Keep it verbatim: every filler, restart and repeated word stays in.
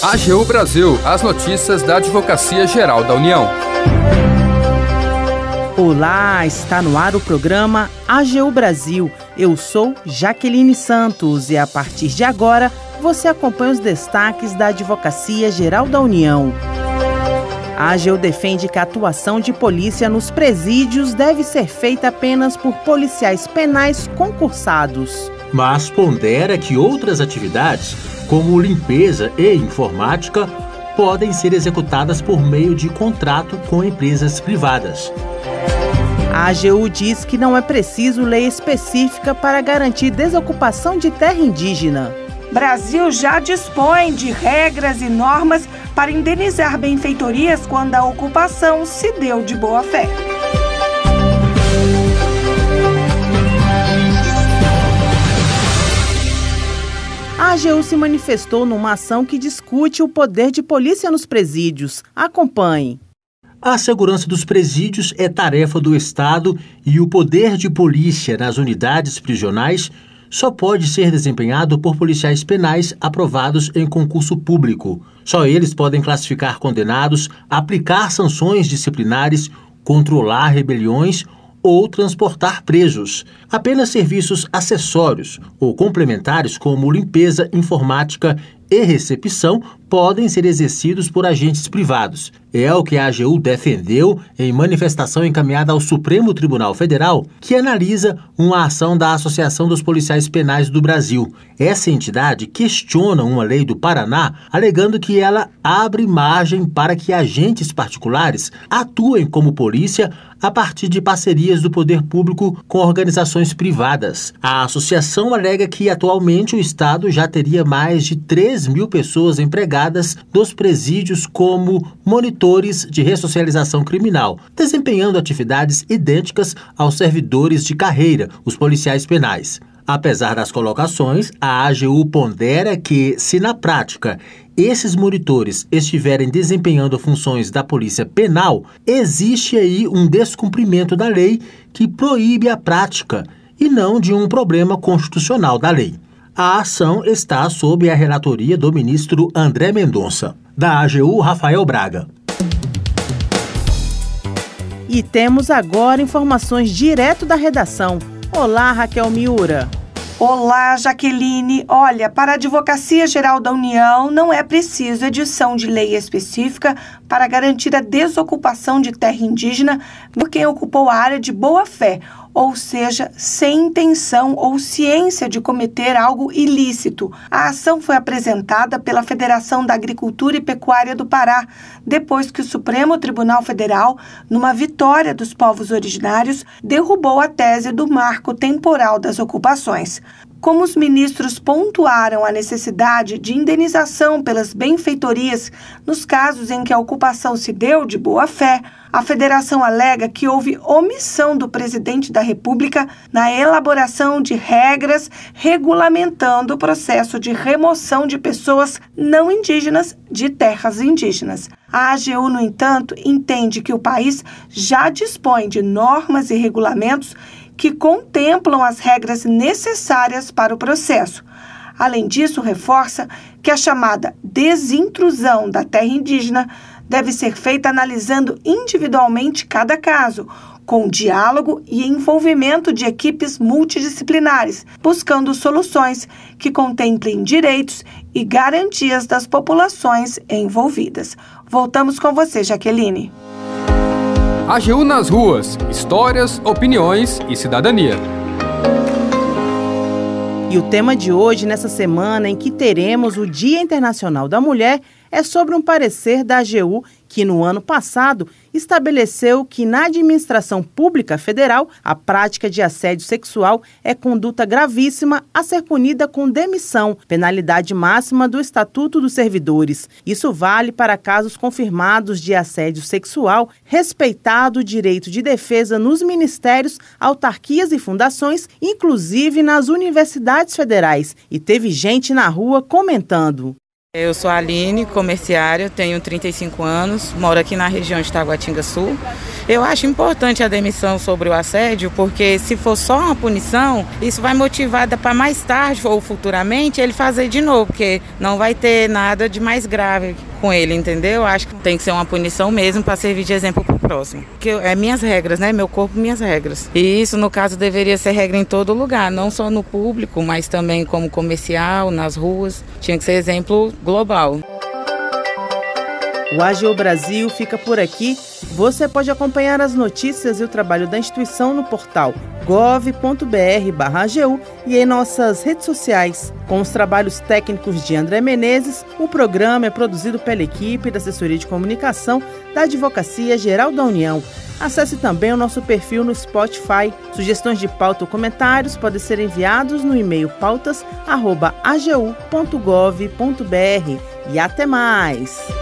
A G U Brasil, as notícias da Advocacia Geral da União. Olá, está no ar o programa A G U Brasil. Eu sou Jaqueline Santos e a partir de agora você acompanha os destaques da Advocacia Geral da União. A A G U defende que a atuação de polícia nos presídios deve ser feita apenas por policiais penais concursados. Mas pondera que outras atividades, como limpeza e informática, podem ser executadas por meio de contrato com empresas privadas. A A G U diz que não é preciso lei específica para garantir desocupação de terra indígena. Brasil já dispõe de regras e normas para indenizar benfeitorias quando a ocupação se deu de boa fé. A A G U se manifestou numa ação que discute o poder de polícia nos presídios. Acompanhe. A segurança dos presídios é tarefa do Estado e o poder de polícia nas unidades prisionais só pode ser desempenhado por policiais penais aprovados em concurso público. Só eles podem classificar condenados, aplicar sanções disciplinares, controlar rebeliões ou transportar presos. Apenas serviços acessórios ou complementares como limpeza, informática e recepção podem ser exercidos por agentes privados. É o que a A G U defendeu em manifestação encaminhada ao Supremo Tribunal Federal, que analisa uma ação da Associação dos Policiais Penais do Brasil. Essa entidade questiona uma lei do Paraná, alegando que ela abre margem para que agentes particulares atuem como polícia a partir de parcerias do poder público com organizações privadas. A associação alega que atualmente o Estado já teria mais de três mil pessoas empregadas dos presídios como monitores de ressocialização criminal, desempenhando atividades idênticas aos servidores de carreira, os policiais penais. Apesar das colocações, a A G U pondera que, se na prática esses monitores estiverem desempenhando funções da polícia penal, existe aí um descumprimento da lei que proíbe a prática e não de um problema constitucional da lei. A ação está sob a relatoria do ministro André Mendonça. Da A G U, Rafael Braga. E temos agora informações direto da redação. Olá, Raquel Miura. Olá, Jaqueline. Olha, para a Advocacia Geral da União não é preciso edição de lei específica para garantir a desocupação de terra indígena por quem ocupou a área de boa-fé, ou seja, sem intenção ou ciência de cometer algo ilícito. A ação foi apresentada pela Federação da Agricultura e Pecuária do Pará, depois que o Supremo Tribunal Federal, numa vitória dos povos originários, derrubou a tese do marco temporal das ocupações. Como os ministros pontuaram a necessidade de indenização pelas benfeitorias nos casos em que a ocupação se deu de boa-fé, a federação alega que houve omissão do presidente da República na elaboração de regras regulamentando o processo de remoção de pessoas não indígenas de terras indígenas. A A G U, no entanto, entende que o país já dispõe de normas e regulamentos que contemplam as regras necessárias para o processo. Além disso, reforça que a chamada desintrusão da terra indígena deve ser feita analisando individualmente cada caso, com diálogo e envolvimento de equipes multidisciplinares, buscando soluções que contemplem direitos e garantias das populações envolvidas. Voltamos com você, Jaqueline. A G U nas ruas, histórias, opiniões e cidadania. E o tema de hoje, nessa semana em que teremos o Dia Internacional da Mulher, é sobre um parecer da A G U que, no ano passado, estabeleceu que na administração pública federal a prática de assédio sexual é conduta gravíssima a ser punida com demissão, penalidade máxima do Estatuto dos Servidores. Isso vale para casos confirmados de assédio sexual, respeitado o direito de defesa nos ministérios, autarquias e fundações, inclusive nas universidades federais. E teve gente na rua comentando. Eu sou a Aline, comerciária, tenho trinta e cinco anos, moro aqui na região de Taguatinga Sul Eu acho importante a demissão sobre o assédio, porque se for só uma punição, isso vai motivar para mais tarde ou futuramente ele fazer de novo, porque não vai ter nada de mais grave com ele, entendeu? Acho que tem que ser uma punição mesmo para servir de exemplo para o próximo. Porque é minhas regras, né? Meu corpo, minhas regras. E isso, no caso, deveria ser regra em todo lugar, não só no público, mas também como comercial, nas ruas. Tinha que ser exemplo global. O A G U Brasil fica por aqui. Você pode acompanhar as notícias e o trabalho da instituição no portal gov ponto br barra A G U e em nossas redes sociais. Com os trabalhos técnicos de André Menezes, o programa é produzido pela equipe da Assessoria de Comunicação da Advocacia Geral da União. Acesse também o nosso perfil no Spotify. Sugestões de pauta ou comentários podem ser enviados no e-mail pautas arroba a g u ponto gov ponto br. E até mais!